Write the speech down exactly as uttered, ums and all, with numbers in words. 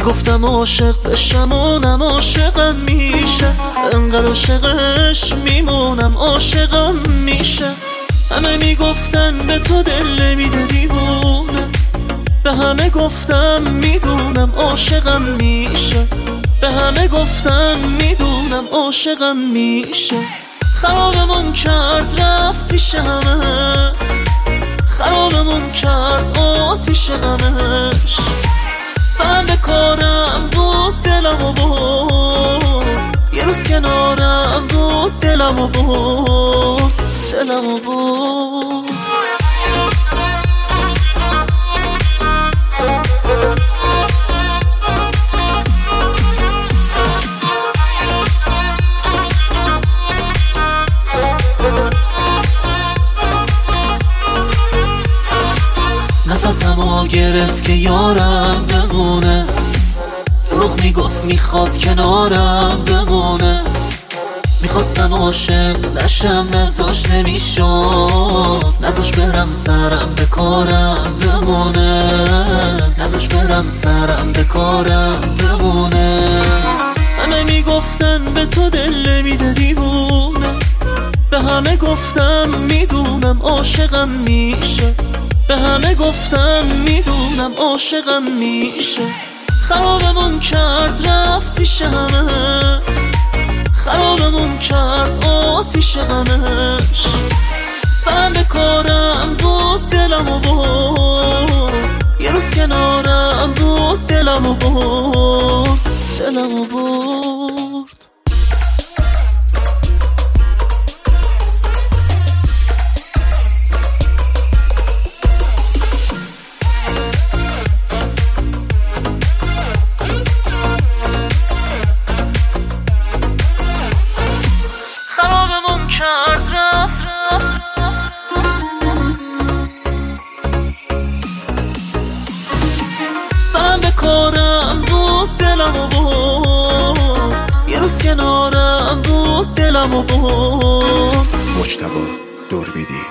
میگفتم عاشق بشم اونم عاشقم میشه، انقدر عاشقش میمونم عاشقم میشه. همه میگفتن به تو دل نمیده دیوونه، به همه گفتم میدونم عاشقم میشه، به همه گفتم میدونم عاشقم میشه. خرابمون کرد رفت پیش همه، خرابمون کرد آتیش غمش. سرم به کارم بود دلمو برد، یه روز کنارم بود دلمو برد، دلمو برد. نفسمو گرفت که یارم بمونه، دروغ میگفت میخواد کنارم بمونه. میخواستم عاشق نشم نزاش نمیشد، نزاش برم سرم به کارم بمونه، نزاش برم سرم به کارم بمونه. همه میگفتن به تو دل نمیده دیوونه، به همه گفتم میدونم عاشقم میشه، به همه گفتم میدونم عاشقم میشه. خرابمون کرد رفت پیش همه، خرابمون کرد آتیش غمش. سرم به کارم بود دلمو برد، یه روز کنارم بود دلمو برد، دلمو برد. کرد رفت سرم به کارم بود دلمو برد، یه روز کنارم بود دلمو برد. مجتبی دوربیدی.